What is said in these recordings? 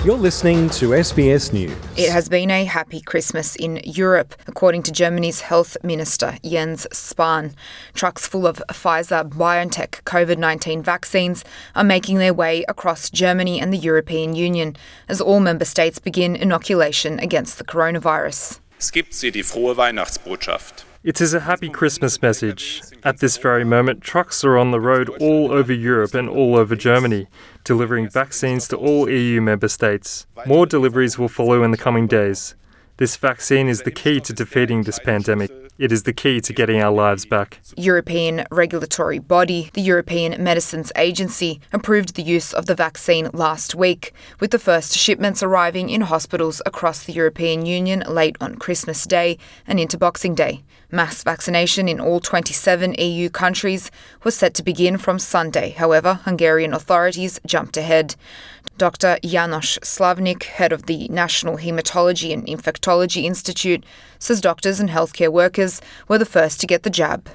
You're listening to SBS News. It has been a happy Christmas in Europe, according to Germany's health minister Jens Spahn. Trucks full of Pfizer-BioNTech COVID-19 vaccines are making their way across Germany and the European Union as all member states begin inoculation against the coronavirus. Es gibt sie die frohe Weihnachtsbotschaft. It is a happy Christmas message. At this very moment, trucks are on the road all over Europe and all over Germany, delivering vaccines to all EU member states. More deliveries will follow in the coming days. This vaccine is the key to defeating this pandemic. It is the key to getting our lives back. European regulatory body, the European Medicines Agency, approved the use of the vaccine last week, with the first shipments arriving in hospitals across the European Union late on Christmas Day and into Boxing Day. Mass vaccination in all 27 EU countries was set to begin from Sunday. However, Hungarian authorities jumped ahead. Dr. János Slavnik, head of the National Hematology and Infectology Institute, says doctors and healthcare workers were the first to get the jab.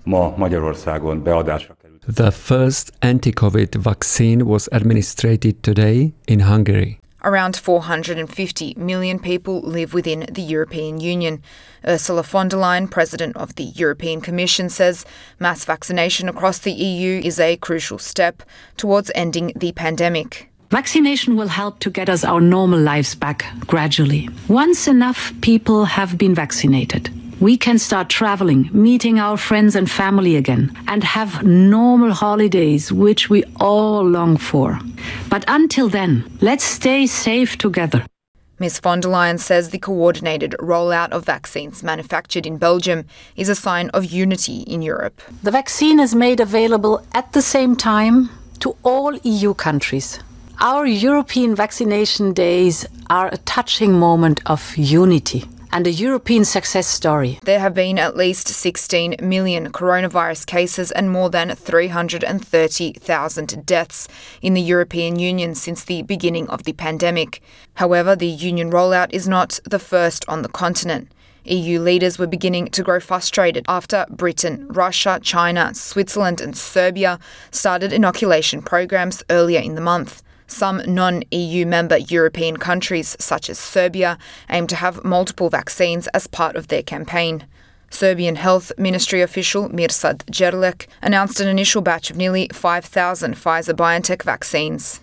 The first anti-COVID vaccine was administered today in Hungary. Around 450 million people live within the European Union. Ursula von der Leyen, President of the European Commission, says mass vaccination across the EU is a crucial step towards ending the pandemic. Vaccination will help to get us our normal lives back gradually. Once enough people have been vaccinated, we can start traveling, meeting our friends and family again, and have normal holidays, which we all long for. But until then, let's stay safe together. Ms von der Leyen says the coordinated rollout of vaccines manufactured in Belgium is a sign of unity in Europe. The vaccine is made available at the same time to all EU countries. Our European vaccination days are a touching moment of unity and a European success story. There have been at least 16 million coronavirus cases and more than 330,000 deaths in the European Union since the beginning of the pandemic. However, the union rollout is not the first on the continent. EU leaders were beginning to grow frustrated after Britain, Russia, China, Switzerland and Serbia started inoculation programs earlier in the month. Some non-EU member European countries, such as Serbia, aim to have multiple vaccines as part of their campaign. Serbian Health Ministry official Mirsad Đerlek announced an initial batch of nearly 5,000 Pfizer-BioNTech vaccines.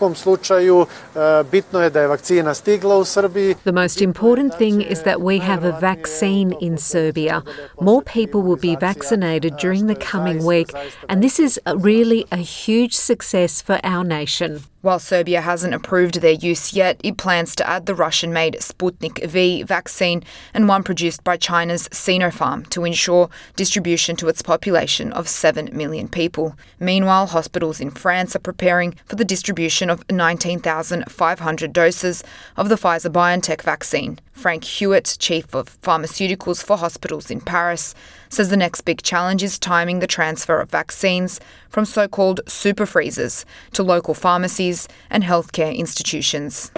The most important thing is that we have a vaccine in Serbia. More people will be vaccinated during the coming week, and this is really a huge success for our nation. While Serbia hasn't approved their use yet, it plans to add the Russian-made Sputnik V vaccine and one produced by China's Sinopharm to ensure distribution to its population of 7 million people. Meanwhile, hospitals in France are preparing for the distribution of 19,500 doses of the Pfizer-BioNTech vaccine. Frank Hewitt, Chief of Pharmaceuticals for Hospitals in Paris, says the next big challenge is timing the transfer of vaccines from so-called super freezers to local pharmacies and healthcare institutions.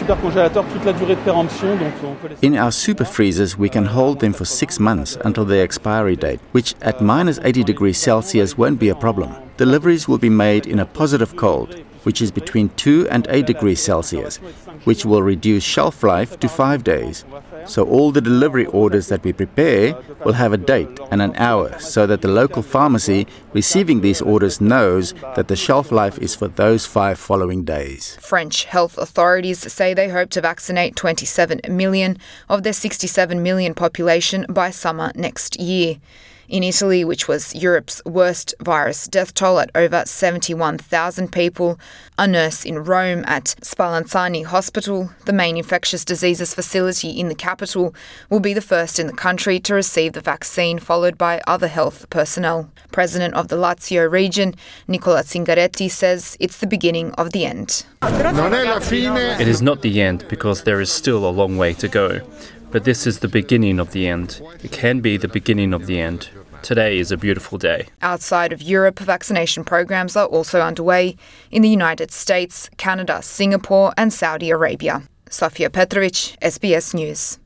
In our super freezers, we can hold them for 6 months until their expiry date, which at minus 80 degrees Celsius won't be a problem. Deliveries will be made in a positive cold, which is between 2 and 8 degrees Celsius, which will reduce shelf life to 5 days. So all the delivery orders that we prepare will have a date and an hour so that the local pharmacy receiving these orders knows that the shelf life is for those 5 following days. French health authorities say they hope to vaccinate 27 million of their 67 million population by summer next year. In Italy, which was Europe's worst virus death toll at over 71,000 people, a nurse in Rome at Spallanzani Hospital, the main infectious diseases facility in the capital, will be the first in the country to receive the vaccine, followed by other health personnel. President of the Lazio region, Nicola Zingaretti, says it's the beginning of the end. It is not the end because there is still a long way to go. But this is the beginning of the end. It can be the beginning of the end. Today is a beautiful day. Outside of Europe, vaccination programs are also underway in the United States, Canada, Singapore and Saudi Arabia. Sofia Petrovic, SBS News.